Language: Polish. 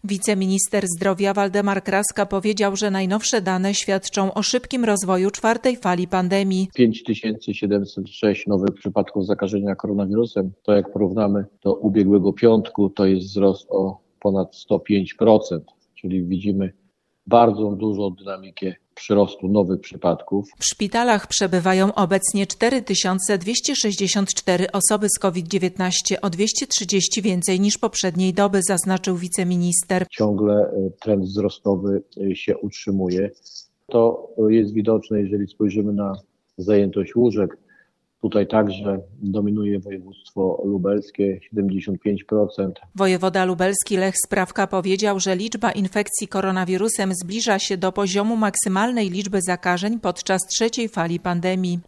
Wiceminister zdrowia Waldemar Kraska powiedział, że najnowsze dane świadczą o szybkim rozwoju czwartej fali pandemii. 5706 nowych przypadków zakażenia koronawirusem. To jak porównamy do ubiegłego piątku, to jest wzrost o ponad 105%, czyli widzimy bardzo dużą dynamikę przyrostu nowych przypadków. W szpitalach przebywają obecnie 4264 osoby z COVID-19, o 230 więcej niż poprzedniej doby, zaznaczył wiceminister. Ciągle trend wzrostowy się utrzymuje. To jest widoczne, jeżeli spojrzymy na zajętość łóżek. Tutaj także dominuje województwo lubelskie, 75%. Wojewoda lubelski Lech Sprawka powiedział, że liczba infekcji koronawirusem zbliża się do poziomu maksymalnej liczby zakażeń podczas trzeciej fali pandemii.